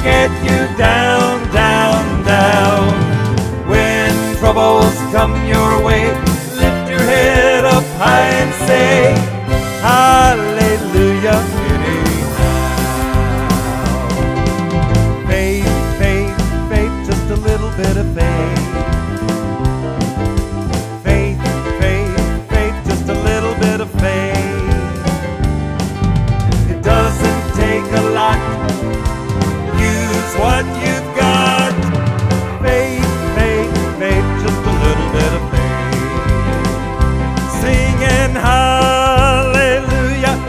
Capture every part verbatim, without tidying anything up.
get you down, down, down. When troubles come your way, lift your head up high and say, hallelujah anyhow. Faith, faith, faith, just a little bit of faith. Faith, faith, faith, just a little bit of faith. It doesn't take a lot. Use what you've got. Faith, faith, faith, just a little bit of faith. Singing hallelujah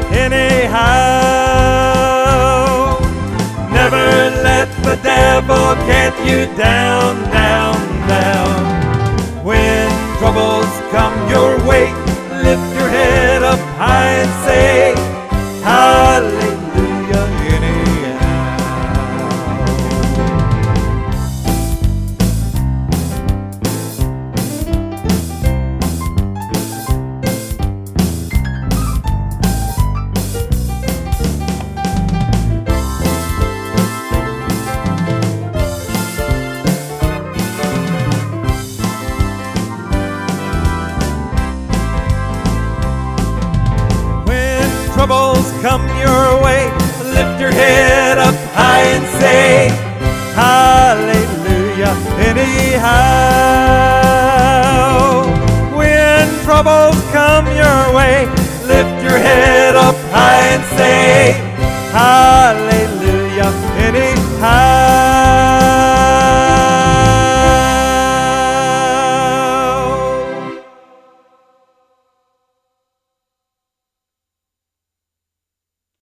anyhow. Never let the devil get you down, down, down. When troubles come your way, lift your head up high and say, hallelujah anyhow. Troubles come your way, lift your head up high and say, hallelujah anyhow. When troubles come your way, lift your head